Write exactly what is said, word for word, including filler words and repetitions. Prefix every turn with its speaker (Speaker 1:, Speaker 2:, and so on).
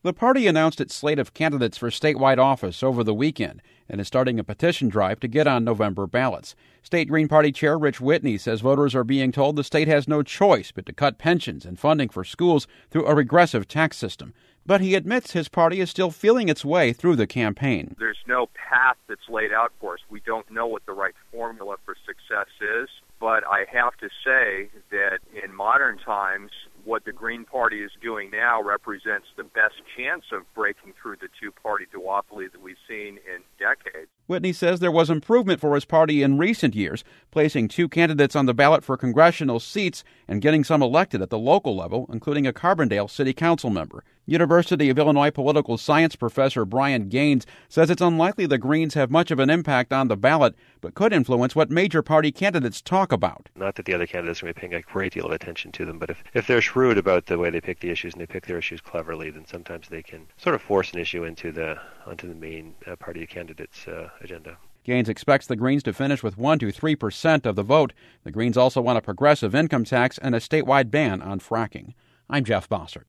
Speaker 1: The party announced its slate of candidates for statewide office over the weekend and is starting a petition drive to get on November ballots. State Green Party Chair Rich Whitney says voters are being told the state has no choice but to cut pensions and funding for schools through a regressive tax system. But he admits his party is still feeling its way through the campaign.
Speaker 2: There's no path that's laid out for us. We don't know what the right formula for success is. But I have to say that in modern times, what the Green Party is doing now represents the best chance of breaking through the two-party duopoly that we've seen in decades.
Speaker 1: Whitney says there was improvement for his party in recent years, placing two candidates on the ballot for congressional seats and getting some elected at the local level, including a Carbondale City Council member. University of Illinois political science professor Brian Gaines says it's unlikely the Greens have much of an impact on the ballot, but could influence what major party candidates talk about.
Speaker 3: Not that the other candidates are going to be paying a great deal of attention to them, but if, if they're shrewd about the way they pick the issues and they pick their issues cleverly, then sometimes they can sort of force an issue into the onto the main uh, party candidate's uh, agenda.
Speaker 1: Gaines expects the Greens to finish with one to three percent of the vote. The Greens also want a progressive income tax and a statewide ban on fracking. I'm Jeff Bossert.